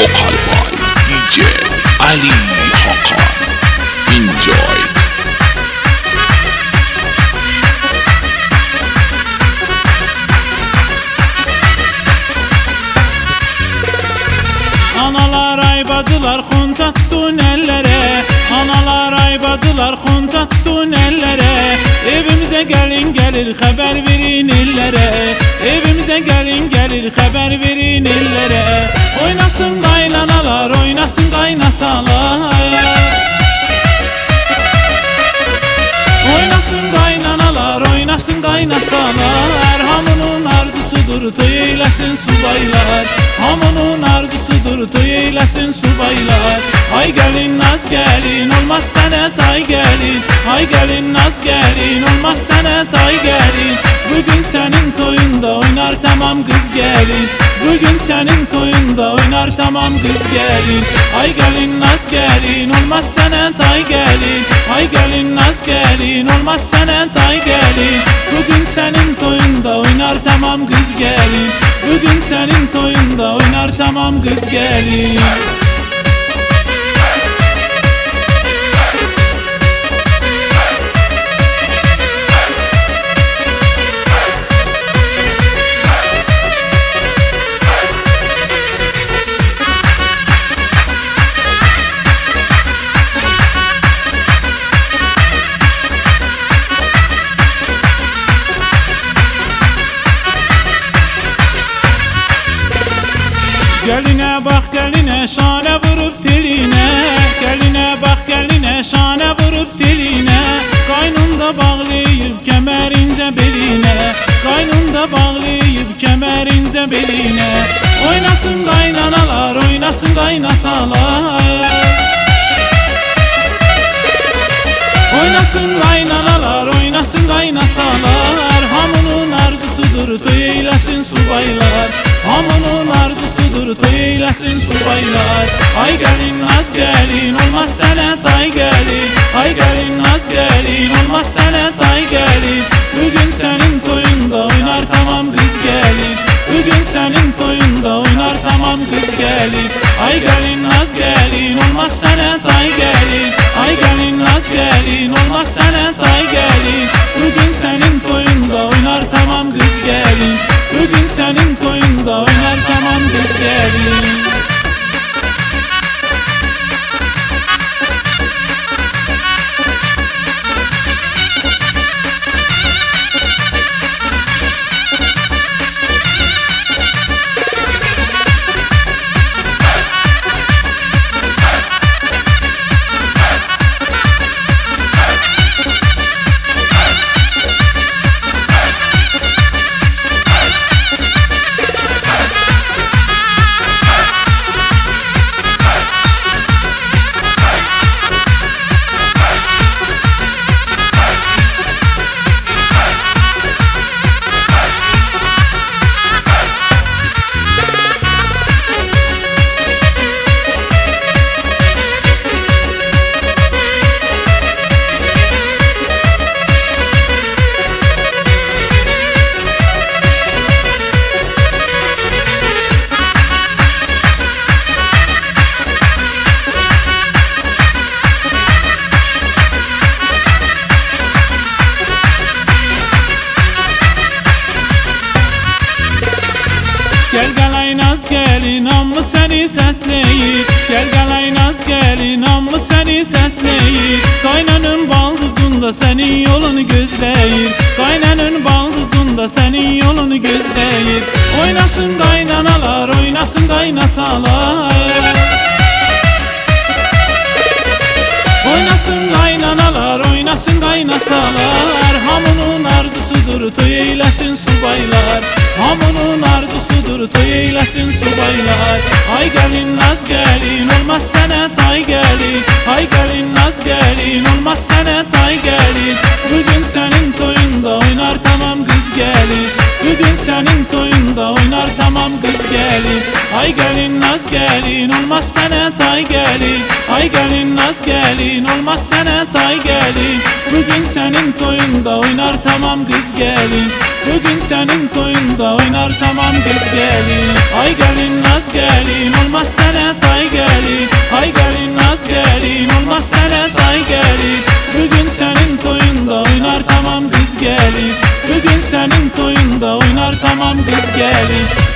Local by DJ Ali Hakan. Enjoy. Analar aybadılar kontaktun ellere, analar aybadılar kontaktun ellere. Evimize gelin gelir haber verin illere, evimize gelin gelir haber verin illere. Oynasın kaynanalar, oynasın kaynatalar, oynasın kaynanalar, oynasın kaynatalar. Hamının arzusudur toy eylesin subaylar, hamının arzusudur toy eylesin subaylar. Ay gelin naz gelin olmaz senet ay gelin, ay gelin naz gelin olmaz senet ay gelin. Bugün senin toyunda oynar tamam kız gelin, bugün senin toyunda oynar tamam kız gelin. Ay gelin naz gelin olmaz senet ay gelin, ay gelin naz gelin olmaz senet ay gelin. Bugün senin toyunda oynar tamam kız gelin, bugün senin toyunda oynar tamam kız gelin. Geline bak geline şane vurup teline, geline bak geline şane vurup teline. Kaynında bağlayıp kemerince beline, kaynında bağlayıp kemerince beline. Oynasın kaynanalar, oynasın kaynatalar, oynasın kaynanalar, oynasın kaynatalar. Hamının arzusudur toy eylesin subaylar, hamının arzusudur toy eylesin subaylar. Ay gelin naz gelin olmaz senet ay gelin, ay gelin naz gelin olmaz senet ay gelin. Bugün senin toyunda oynar tamam kız gelin, bugün senin toyunda oynar tamam kız gelin. Ay gelin naz gelin olmaz senet ay gelin, ay gelin naz gelin olmaz senet ay gelin. Bugün senin toyunda oynar tamam kız gelin, bugün senin toyunda oynar tamam kız gelin. Gel gel naz gelin amma seni səsləyir, gel gel naz gelin amma seni səsləyir. Kaynanın baldızında senin yolunu gözləyir, kaynanın baldızında senin yolunu gözləyir. Oynasın kaynanalar, oynasın kaynatalar, oynasın kaynanalar, oynasın kaynatalar. Hamının arzusudur toy eylesin subaylar, hamının arzusudur toy eylesin subaylar. Ay gelin naz gelin olmaz senet ay gelin, ay gelin naz gelin olmaz senet ay gelin. Bugün senin toyunda oynar tamam kız gelin, bugün senin toyunda oynar tamam kız gelin. Ay gelin naz gelin olmaz senet ay gelin, ay gelin naz gelin olmaz senet ay gelin. Bugün senin toyunda oynar tamam kız gelin, bugün senin toyunda oynar tamam kız gelin. Ay gelin naz gelin olmaz senet gəlin